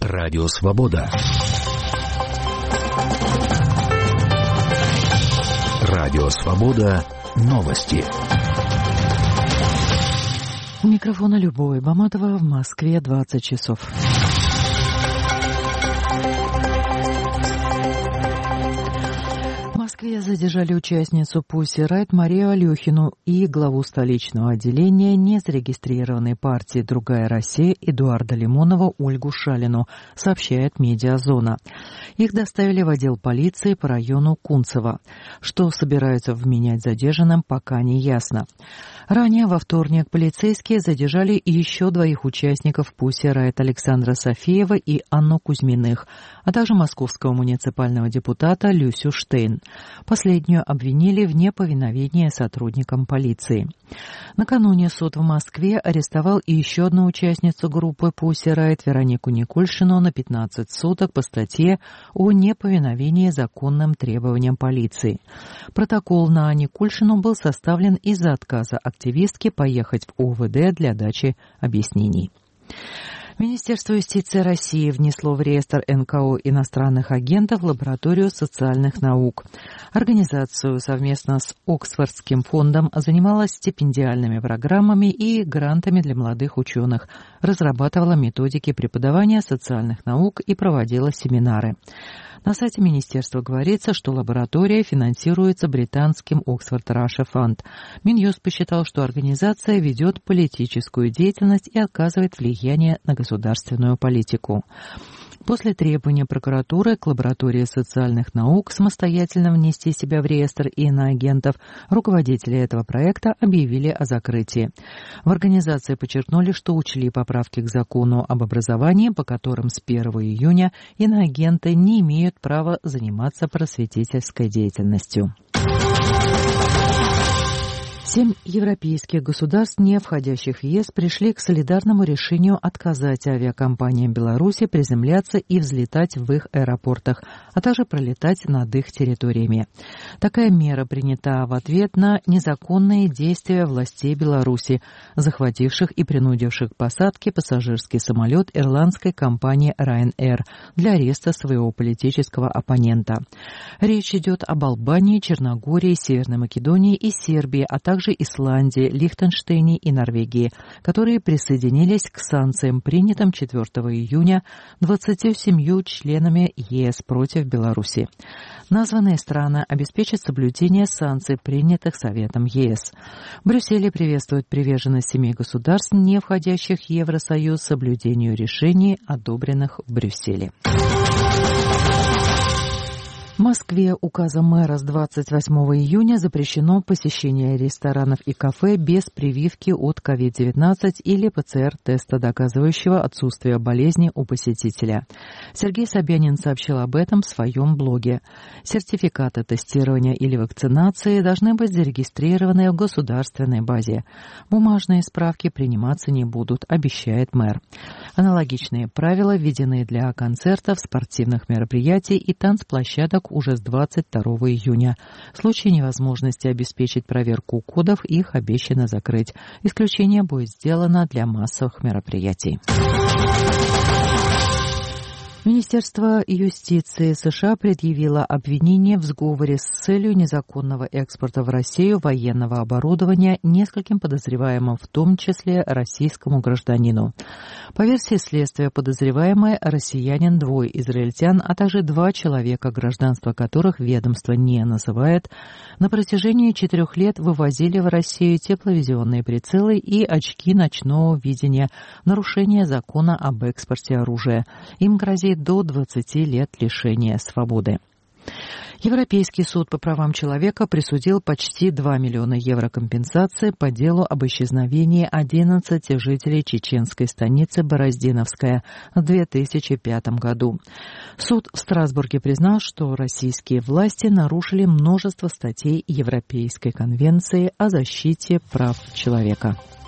Радио Свобода. Радио Свобода. Новости. У микрофона Любовь Баматова. В Москве 20 часов. В Москве задержали участницу Pussy Riot Марию Алехину и главу столичного отделения незарегистрированной партии «Другая Россия» Эдуарда Лимонова Ольгу Шалину, сообщает «Медиазона». Их доставили в отдел полиции по району Кунцево. Что собираются вменять задержанным, пока не ясно. Ранее во вторник полицейские задержали еще двоих участников Pussy Riot Александра Софиева и Анну Кузьминых, а также московского муниципального депутата Люсю Штейн. Последнюю обвинили в неповиновении сотрудникам полиции. Накануне суд в Москве арестовал и еще одну участницу группы Pussy Riot Веронику Никульшину на 15 суток по статье о неповиновении законным требованиям полиции. Протокол на Никульшину был составлен из-за отказа активистки поехать в ОВД для дачи объяснений. Министерство юстиции России внесло в реестр НКО иностранных агентов лабораторию социальных наук. Организацию совместно с Оксфордским фондом занималась стипендиальными программами и грантами для молодых ученых, разрабатывала методики преподавания социальных наук и проводила семинары. На сайте министерства говорится, что лаборатория финансируется британским Oxford Russia Fund. Минюст посчитал, что организация ведет политическую деятельность и оказывает влияние на государственную политику. После требования прокуратуры к лаборатории социальных наук самостоятельно внести себя в реестр иноагентов, руководители этого проекта объявили о закрытии. В организации подчеркнули, что учли поправки к закону об образовании, по которым с 1 июня иноагенты не имеют права заниматься просветительской деятельностью. 7 европейских государств, не входящих в ЕС, пришли к солидарному решению отказать авиакомпаниям Беларуси приземляться и взлетать в их аэропортах, а также пролетать над их территориями. Такая мера принята в ответ на незаконные действия властей Беларуси, захвативших и принудивших к посадке пассажирский самолет ирландской компании Ryanair для ареста своего политического оппонента. Речь идет об Албании, Черногории, Северной Македонии и Сербии, а также Исландии, Лихтенштейне и Норвегии, которые присоединились к санкциям, принятым 4 июня 27 членами ЕС против Беларуси. Названные страны обеспечат соблюдение санкций, принятых Советом ЕС. В Брюсселе приветствуют приверженность 7 государств, не входящих в Евросоюз, соблюдению решений, одобренных в Брюсселе. В Москве указом мэра с 28 июня запрещено посещение ресторанов и кафе без прививки от COVID-19 или ПЦР-теста, доказывающего отсутствие болезни у посетителя. Сергей Собянин сообщил об этом в своем блоге. Сертификаты тестирования или вакцинации должны быть зарегистрированы в государственной базе. Бумажные справки приниматься не будут, обещает мэр. Аналогичные правила введены для концертов, спортивных мероприятий и танцплощадок уже с 22 июня. В случае невозможности обеспечить проверку кодов их обещано закрыть. Исключение будет сделано для массовых мероприятий. Министерство юстиции США предъявило обвинение в сговоре с целью незаконного экспорта в Россию военного оборудования нескольким подозреваемым, в том числе российскому гражданину. По версии следствия, подозреваемые россиянин, 2 израильтян, а также 2 человека, гражданство которых ведомство не называет, на протяжении 4 лет вывозили в Россию тепловизионные прицелы и очки ночного видения в нарушение закона об экспорте оружия. Им грозит до 20 лет лишения свободы. Европейский суд по правам человека присудил почти 2 миллиона евро компенсации по делу об исчезновении 11 жителей чеченской станицы Бороздиновская в 2005 году. Суд в Страсбурге признал, что российские власти нарушили множество статей Европейской конвенции о защите прав человека.